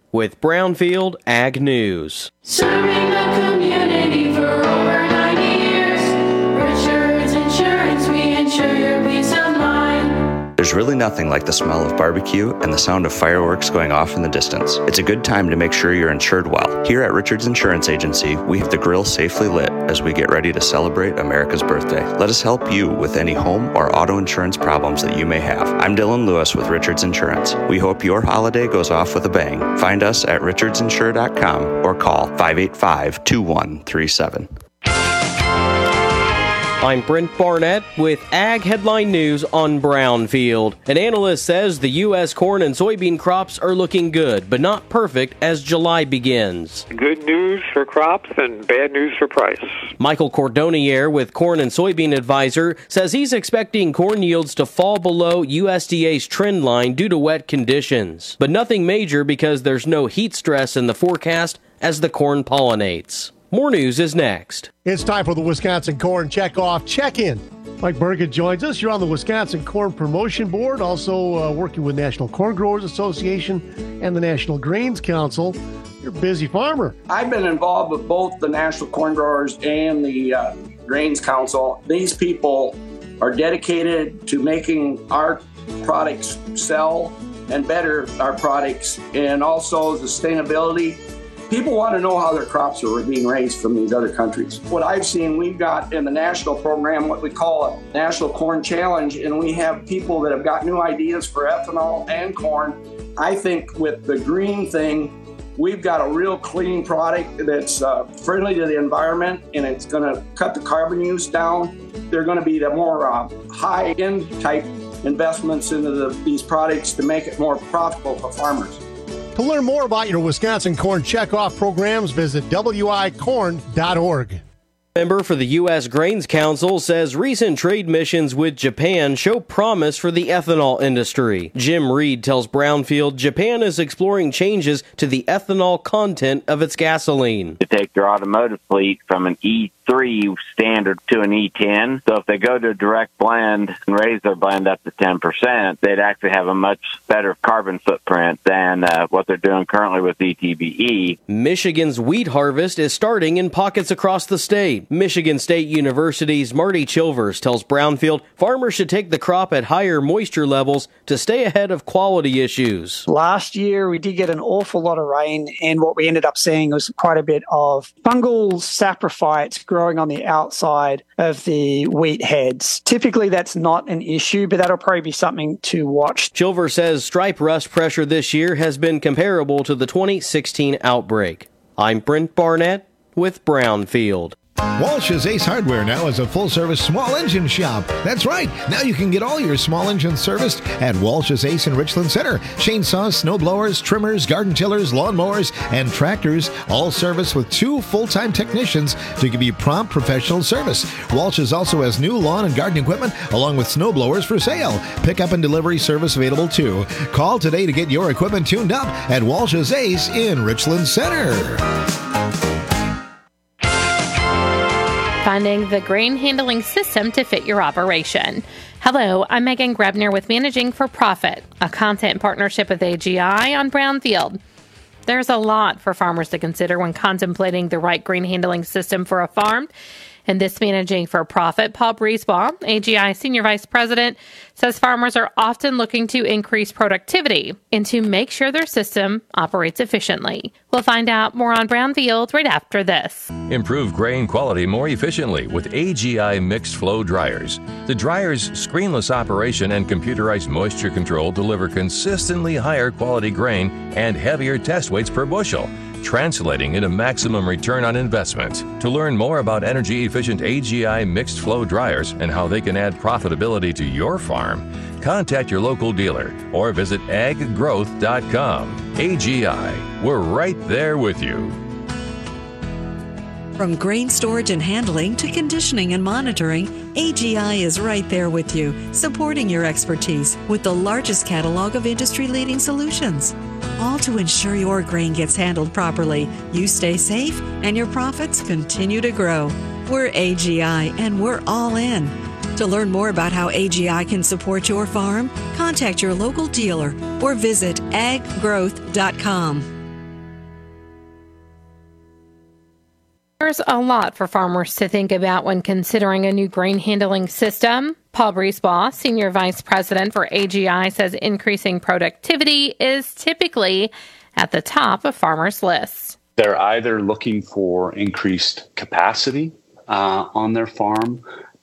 Speaker 23: With Brownfield Ag News.
Speaker 3: Serving the community for over ninety years. Richards Insurance, we insure your peace of mind.
Speaker 4: There's really nothing like the smell of barbecue and the sound of fireworks going off in the distance. It's a good time to make sure you're insured well. Here at Richards Insurance Agency, we have the grill safely lit as we get ready to celebrate America's birthday. Let us help you with any home or auto insurance problems that you may have. I'm Dylan Lewis with Richards Insurance. We hope your holiday goes off with a bang. Find us at richards insure dot com or call five eight five, two one three seven.
Speaker 23: I'm Brent Barnett with Ag Headline News on Brownfield. An analyst says the U S corn and soybean crops are looking good, but not perfect as July begins.
Speaker 5: Good news for crops and bad news for price.
Speaker 23: Michael Cordonier with Corn and Soybean Advisor says he's expecting corn yields to fall below U S D A's trend line due to wet conditions, but nothing major because there's no heat stress in the forecast as the corn pollinates. More news is next.
Speaker 24: It's time for the Wisconsin Corn Check-Off Check-In. Mike Burkett joins us. You're on the Wisconsin Corn Promotion Board, also uh, working with National Corn Growers Association and the National Grains Council. You're a busy farmer.
Speaker 25: I've been involved with both the National Corn Growers and the uh, Grains Council. These people are dedicated to making our products sell and better our products, and also sustainability. People want to know how their crops are being raised from these other countries. What I've seen, we've got in the national program what we call a National Corn Challenge, and we have people that have got new ideas for ethanol and corn. I think with the green thing, we've got a real clean product that's uh, friendly to the environment, and it's going to cut the carbon use down. They're going to be the more uh, high-end type investments into the, these products to make it more profitable for farmers.
Speaker 24: To learn more about your Wisconsin Corn Checkoff programs, visit w i corn dot org.
Speaker 23: Member for the U S Grains Council says recent trade missions with Japan show promise for the ethanol industry. Jim Reed tells Brownfield Japan is exploring changes to the ethanol content of its gasoline.
Speaker 26: To take their automotive fleet from an E three standard to an E ten. So if they go to a direct blend and raise their blend up to ten percent, they'd actually have a much better carbon footprint than uh, what they're doing currently with E T B E.
Speaker 23: Michigan's wheat harvest is starting in pockets across the state. Michigan State University's Marty Chilvers tells Brownfield farmers should take the crop at higher moisture levels to stay ahead of quality issues.
Speaker 27: Last year, we did get an awful lot of rain, and what we ended up seeing was quite a bit of fungal saprophytes growing on the outside of the wheat heads. Typically, that's not an issue, but that'll probably be something to watch.
Speaker 23: Chilvers says stripe rust pressure this year has been comparable to the twenty sixteen outbreak. I'm Brent Barnett with Brownfield.
Speaker 6: Walsh's Ace Hardware now is a full-service small engine shop. That's right. Now you can get all your small engines serviced at Walsh's Ace in Richland Center. Chainsaws, snow blowers, trimmers, garden tillers, lawnmowers, and tractors, all serviced with two full-time technicians to give you prompt professional service. Walsh's also has new lawn and garden equipment along with snow blowers for sale. Pickup and delivery service available too. Call today to get your equipment tuned up at Walsh's Ace in Richland Center.
Speaker 28: Finding the grain handling system to fit your operation. Hello, I'm Megan Grebner with Managing for Profit, a content partnership with A G I on Brownfield. There's a lot for farmers to consider when contemplating the right grain handling system for a farm. And this Managing for Profit, Paul Brisebois, A G I Senior Vice President, says farmers are often looking to increase productivity and to make sure their system operates efficiently. We'll find out more on Brownfield right after this.
Speaker 29: Improve grain quality more efficiently with A G I Mixed Flow Dryers. The dryer's screenless operation and computerized moisture control deliver consistently higher quality grain and heavier test weights per bushel, translating into maximum return on investment. To learn more about energy-efficient A G I mixed flow dryers and how they can add profitability to your farm, contact your local dealer or visit ag growth dot com. A G I, we're right there with you.
Speaker 30: From grain storage and handling to conditioning and monitoring, A G I is right there with you, supporting your expertise with the largest catalog of industry-leading solutions. All to ensure your grain gets handled properly, you stay safe, and your profits continue to grow. We're A G I, and we're all in. To learn more about how A G I can support your farm, contact your local dealer or visit ag growth dot com.
Speaker 28: There's a lot for farmers to think about when considering a new grain handling system. Paul Brisebois, Senior Vice President for A G I, says increasing productivity is typically at the top of farmers' lists.
Speaker 2: They're either looking for increased capacity uh, on their farm,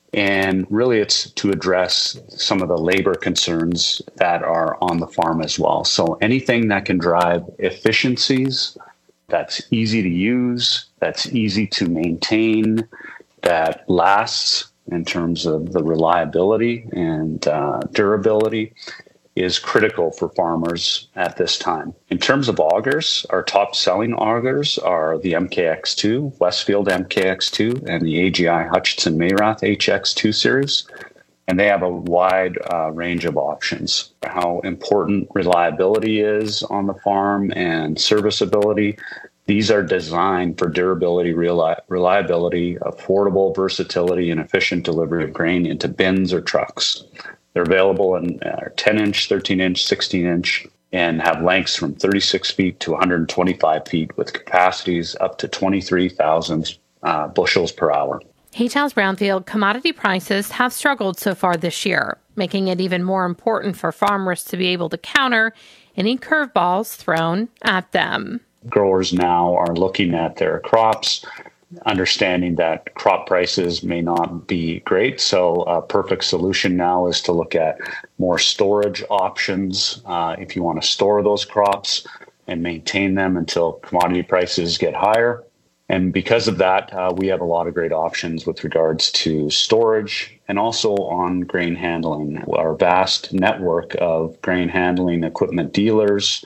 Speaker 2: and really it's to address some of the labor concerns that are on the farm as well. So anything that can drive efficiencies, that's easy to use, that's easy to maintain, that lasts in terms of the reliability and uh, durability, is critical for farmers at this time. In terms of augers, our top selling augers are the M K X two, Westfield M K X two, and the A G I Hutchinson Mayrath H X two series. And they have a wide uh, range of options. How important reliability is on the farm and serviceability. These are designed for durability, reli- reliability, affordable versatility, and efficient delivery of grain into bins or trucks. They're available in uh, ten inch, thirteen inch, sixteen inch, and have lengths from thirty-six feet to one hundred twenty-five feet with capacities up to twenty-three thousand uh, bushels per hour.
Speaker 28: He tells Brownfield commodity prices have struggled so far this year, making it even more important for farmers to be able to counter any curveballs thrown at them.
Speaker 2: Growers now are looking at their crops, understanding that crop prices may not be great. So a perfect solution now is to look at more storage options uh, if you want to store those crops and maintain them until commodity prices get higher. And because of that, uh, we have a lot of great options with regards to storage and also on grain handling. Our vast network of grain handling equipment dealers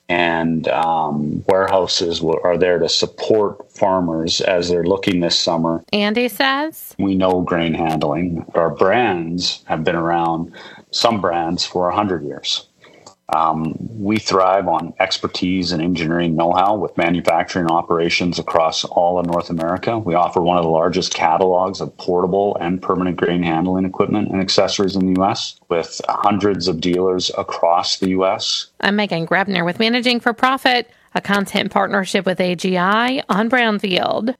Speaker 2: and um, warehouses will, are there to support farmers as they're looking this summer.
Speaker 28: Andy says,
Speaker 2: we know grain handling. Our brands have been around, some brands, for one hundred years. Um, we thrive on expertise and engineering know-how with manufacturing operations across all of North America. We offer one of the largest catalogs of portable and permanent grain handling equipment and accessories in the U S with hundreds of dealers across the U S.
Speaker 28: I'm Megan Grebner with Managing for Profit, a content partnership with A G I on Brownfield.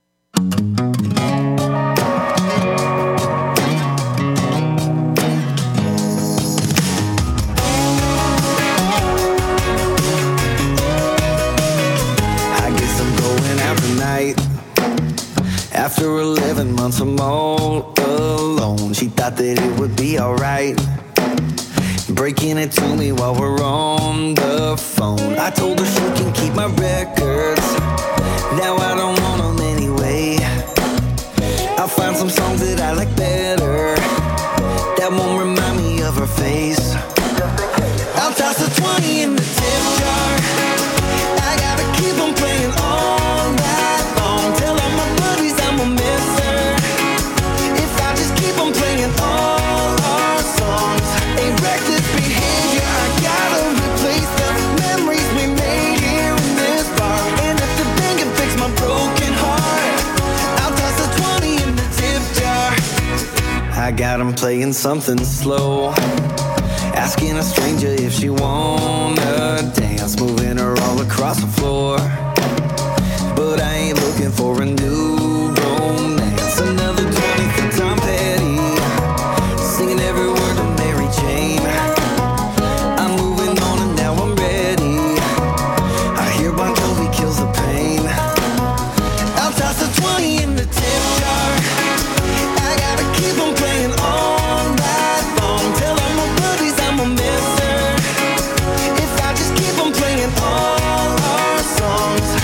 Speaker 8: After eleven months I'm all alone, she thought that it would be alright, breaking it to me while we're on the phone. I told her she can keep my records, now I don't want them anyway. I'll find some songs that I like better, that won't remind me of her face. I'll toss a twenty in the tip jar, I gotta keep on playing all night long, till all my buddies I'm a misser. If I just keep on playing all our songs, a reckless behavior, I gotta replace the memories we made here in this bar. And if the band can fix my broken heart, I'll toss a twenty in the tip jar. I got 'em playing something slow, asking a stranger if she wanna dance, moving her all across the floor. But I ain't looking for a new romance. Another twenty for Tom Petty, singing every word to Mary Jane. I'm moving on and now I'm ready. I hear Bon Jovi kills the pain. I'll toss a twenty in the tip jar, I gotta keep on playing all night long, till all my buddies I'm a misser. If I just keep on playing all our songs,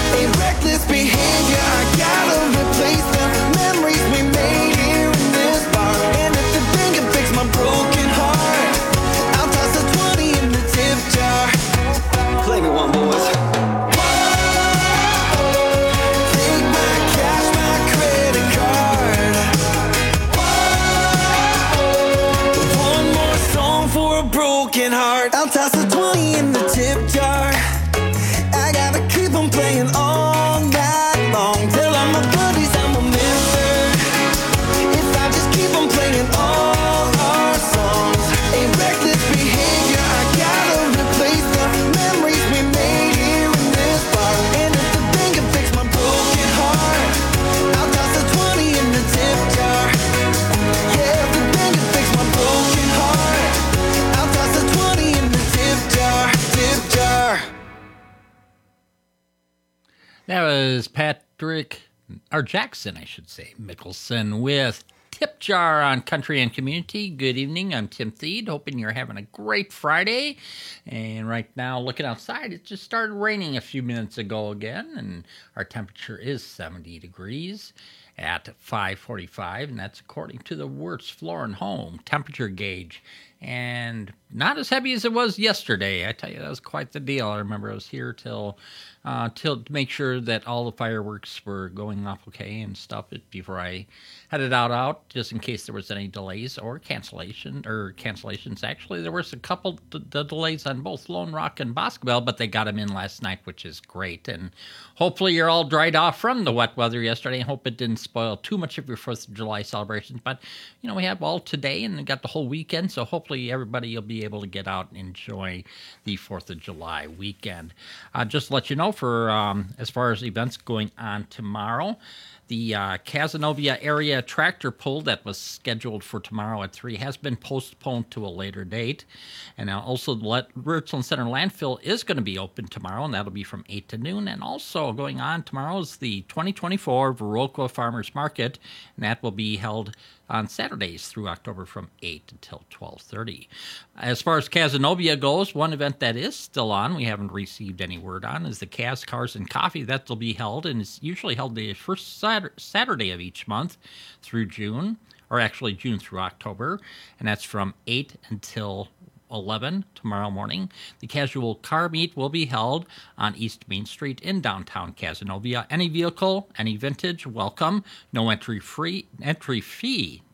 Speaker 1: is Patrick, or Jackson, I should say, Mickelson with Tip Jar on Country and Community. Good evening. I'm Tim Thede, hoping you're having a great Friday. And right now, looking outside, it just started raining a few minutes ago again, and our temperature is seventy degrees at five forty-five, and that's according to the Wirtz Floor and Home temperature gauge. And not as heavy as it was yesterday. I tell you, that was quite the deal. I remember I was here till uh, till to make sure that all the fireworks were going off okay and stuff before I headed out, out, just in case there was any delays or cancellation or cancellations. Actually, there was a couple d- the delays on both Lone Rock and Boscobel, but they got them in last night, which is great. And hopefully you're all dried off from the wet weather yesterday. I hope it didn't spoil too much of your fourth of July celebrations. But, you know, we have all today and we got the whole weekend, so hopefully everybody will be able to get out and enjoy the fourth of July weekend. Uh, just to let you know, for um, as far as events going on tomorrow, the uh, Cazenovia area tractor pull that was scheduled for tomorrow at three has been postponed to a later date. And now also the Richland Center landfill is going to be open tomorrow, and that'll be from eight to noon. And also going on tomorrow is the twenty twenty-four Viroqua Farmers Market, and that will be held on Saturdays through October from eight until twelve thirty. As far as Cazenovia goes, one event that is still on, we haven't received any word on, is the Caz Cars and Coffee. That will be held, and it's usually held the first Saturday of each month through June, or actually June through October, and that's from eight until eleven tomorrow morning. The casual car meet will be held on East Main Street in downtown Cazenovia. Any vehicle, any vintage, welcome. No entry free, entry fee,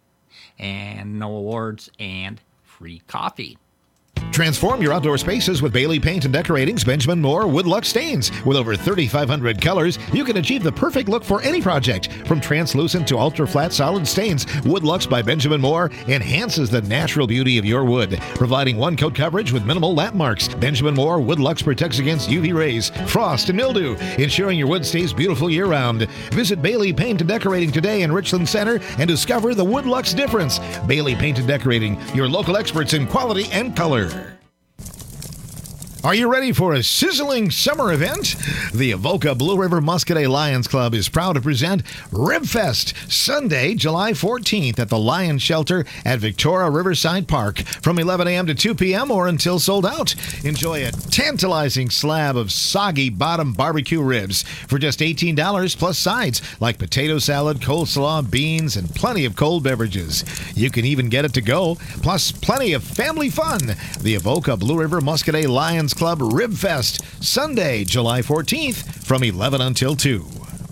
Speaker 1: and no awards, and free coffee.
Speaker 6: Transform your outdoor spaces with Bailey Paint and Decorating's Benjamin Moore Woodluck Stains. With over thirty-five hundred colors, you can achieve the perfect look for any project. From translucent to ultra-flat solid stains, Woodlucks by Benjamin Moore enhances the natural beauty of your wood, providing one-coat coverage with minimal lap marks. Benjamin Moore Woodlucks protects against U V rays, frost, and mildew, ensuring your wood stays beautiful year-round. Visit Bailey Paint and Decorating today in Richland Center and discover the Woodlucks difference. Bailey Paint and Decorating, your local experts in quality and color. Are you ready for a sizzling summer event? The Avoca Blue River Muscadet Lions Club is proud to present Ribfest, Sunday, July fourteenth at the Lions Shelter at Victoria Riverside Park from eleven a.m. to two p.m. or until sold out. Enjoy a tantalizing slab of soggy bottom barbecue ribs for just eighteen dollars plus sides like potato salad, coleslaw, beans, and plenty of cold beverages. You can even get it to go, plus plenty of family fun. The Avoca Blue River Muscadet Lions Club Ribfest, Sunday, July fourteenth from eleven until two.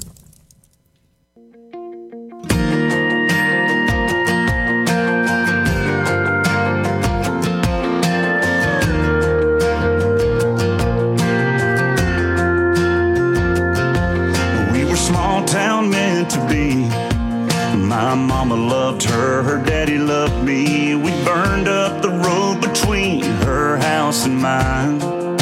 Speaker 9: We were small town meant to be. My mama loved her, her daddy loved me. We burned up the road between her house and mine.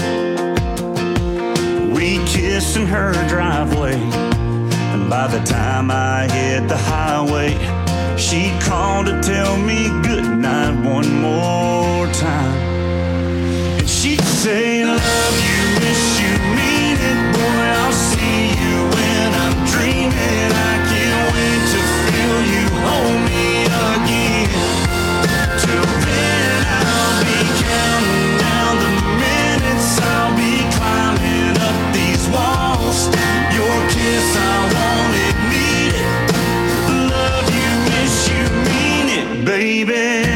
Speaker 9: We kissed in her driveway, and by the time I hit the highway, she called to tell me goodnight one more time. And she'd say, love you, miss you, mean it, boy, I'll see you when I'm dreaming. I can't wait to feel you hold me again. Till then I'll be counting down the minutes, I'll be climbing up these walls. Your kiss, I want it, need it. Love you, miss you, mean it, baby.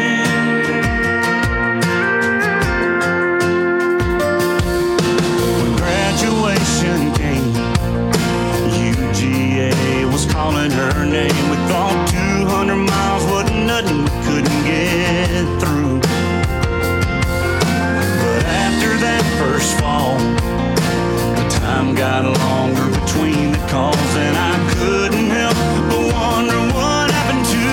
Speaker 9: When graduation came, U G A was calling her name. We thought two hundred miles wasn't nothing we couldn't get through. But after that first fall, the time got longer between the calls, and I couldn't help but wonder what happened to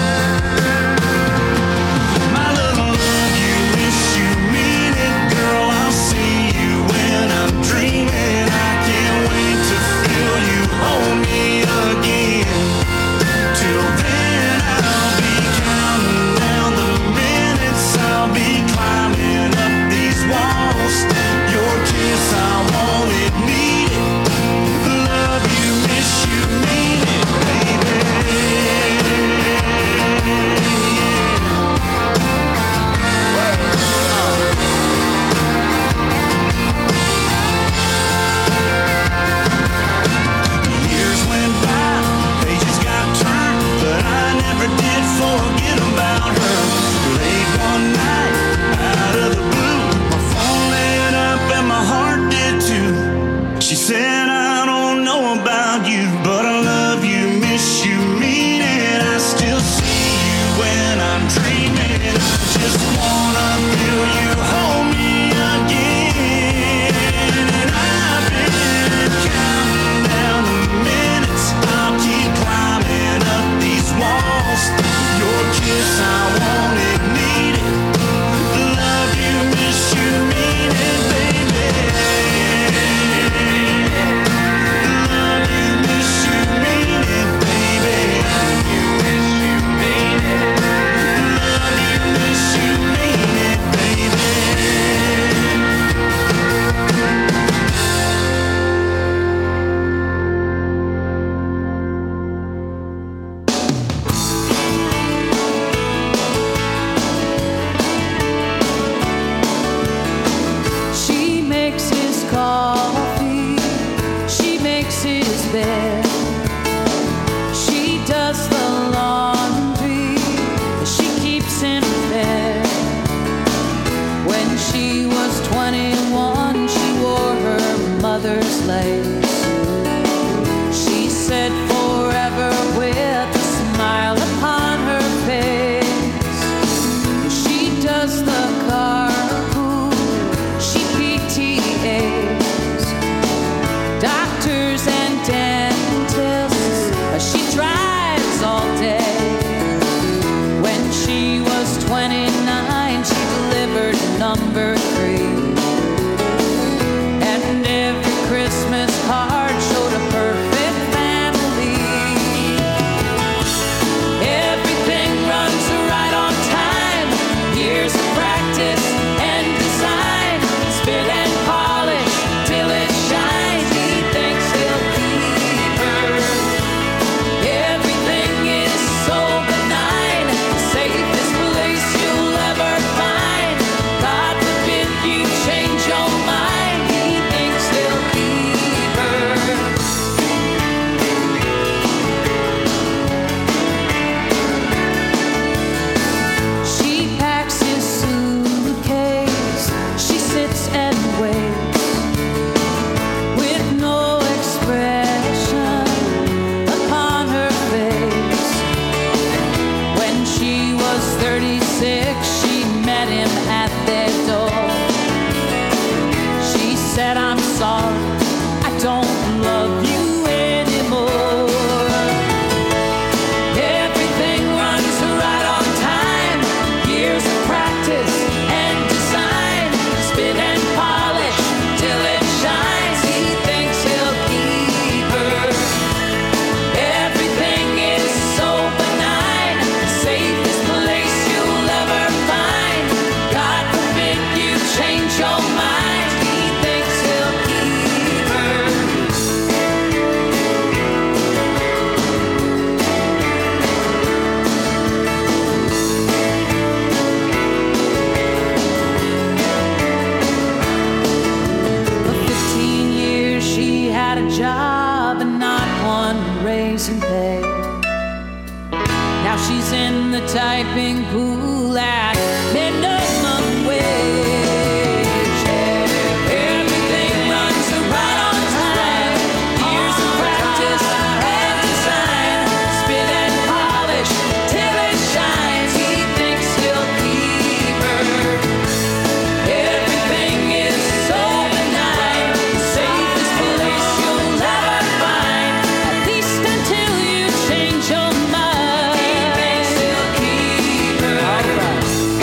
Speaker 9: my little love you, miss you, mean it, girl, I'll see you when I'm dreaming. I can't wait to feel you hold me again. Till then I'll be counting down the minutes, I'll be climbing up these walls. Your kiss, I want it, need it. know about you, but I love you, miss you, mean it. I still see you when I'm dreaming. I just wanna feel you hold me again. And I've been counting down the minutes. I'll keep climbing up these walls. Your kiss, I want it, need it. Love you, miss you, mean it, baby. Love you, miss you, mean it, baby. Love you, miss you, mean it. Love you, miss you, mean it, baby.
Speaker 3: She makes his coffee, she makes his bed, she does the laundry, she keeps in bed. When she was twenty-one, she wore her mother's lace. She said forever with a smile upon her face. She does the carpool, she P T As, doctors and dentists, she drives all day. When she was twenty-nine, she delivered number three. And every Christmas card showed a perfect family. Everything runs right on time. Years of practice and design. Spit and polish till it shines. He thinks he'll keep her. Everything is so benign. Safest place you'll ever find. God forbid you change your mind. He thinks he'll keep her. She packs his suitcase. She sits and waits with no expression upon her face. When she was thirty-six, she met him at their door. She said, I'm sorry, I don't love you anymore. Everything runs right on time. Years of practice and design. Spit and polish till it shines. He thinks he'll keep her. Everything is so benign. Safest place you'll ever find. God forbid you change your mind. He thinks he'll keep her. For fifteen years she had a job and not one raise in pay. Now she's in the typing pool at minimum wage. Everything runs right on time. Years of practice and design. Spit and polish till it shines. He thinks he'll keep her. Everything is so benign. Safest place you'll ever find. At least until you change your mind. He thinks he'll keep her. All right.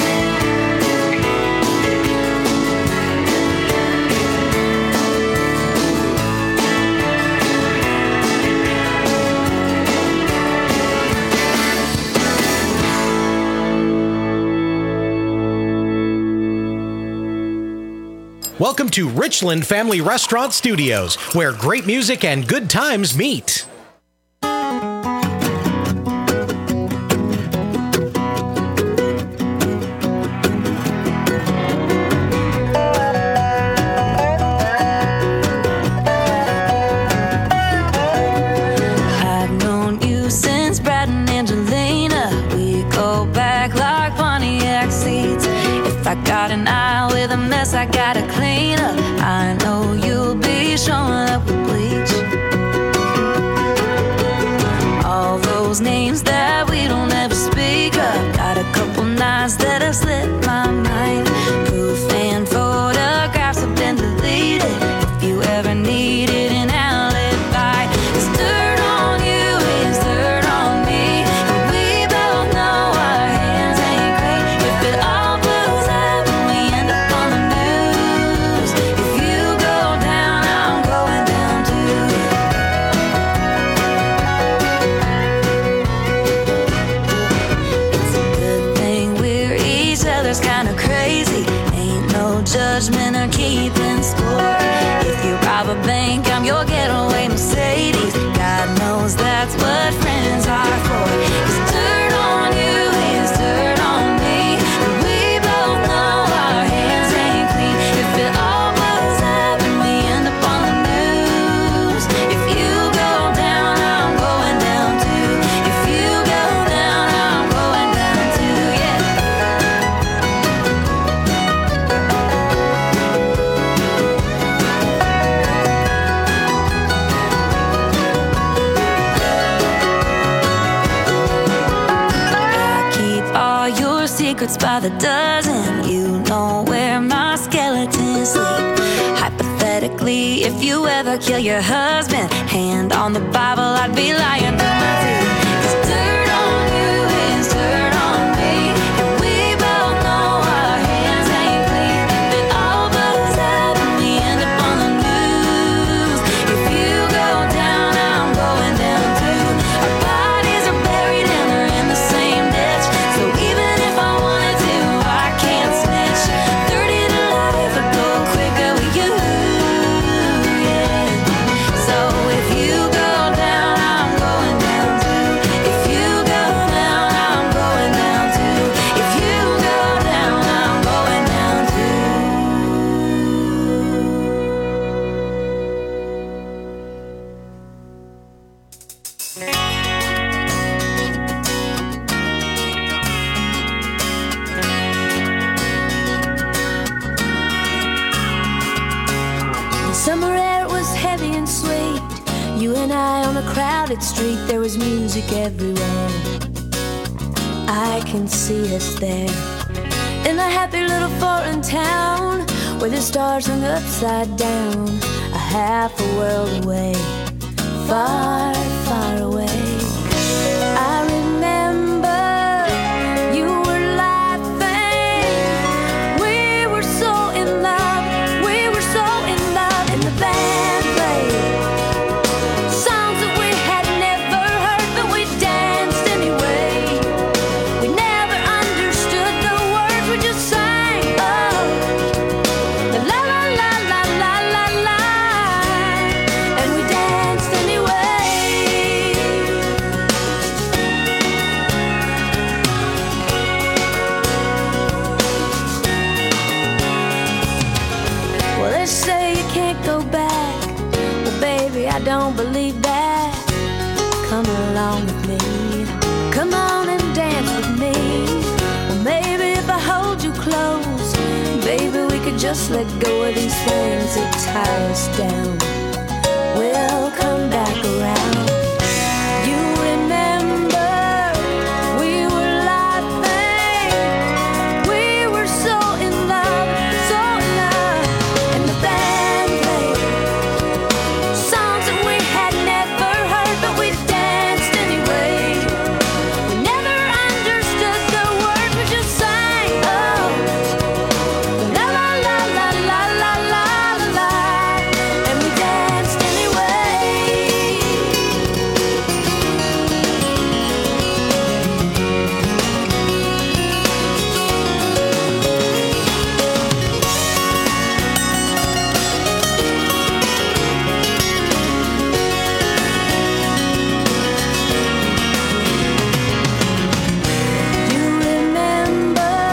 Speaker 7: Welcome to Richland Family Restaurant Studios, where great music and good times meet.
Speaker 3: I've known you since Brad and Angelina. We go back like Pontiac seats. If I got an aisle with a mess I gotta clean up, I know you'll be showing up with bleach. Mercedes. God knows that's what friends are for. 'Cause dirt on you is dirt on me, and we both know our hands ain't clean. If it all blows up and we end up on the news, if you go down, I'm going down too. If you go down, I'm going down too, yeah. I keep all your secrets by the dozen. You know where my skeletons sleep. Hypothetically, if you ever kill your husband, hand on the Bible, I'd be lying through my teeth. 'Cause dirt on you is dirt on me, and we both know our hands ain't clean. If it all blows up and we end up on the news, if you go down, I'm going down too. Our bodies are buried and they're in the same ditch, so even if I wanted to, I can't snitch. thirty to life would go quicker with you, yeah. So if you go down, I'm going down too. If you go down, I'm going down too. If you go down, I'm going down too. The summer air was heavy and sweet. You and I on a crowded street. There was music everywhere. I can see us there in a happy little foreign town where the stars hung upside down, a half a world away, far, far away. I remember you were laughing. We were so in love. We were so in love. And the band played songs that we had never heard, but we danced anyway. We never understood the words. We just sang. Oh, la la la la la la la. And we danced anyway. Well, they say you can't go back. Well, baby, I don't believe that. Come along with me. Come on and dance with me. Well, maybe if I hold you close, baby, we could just let go of these things that tie us down.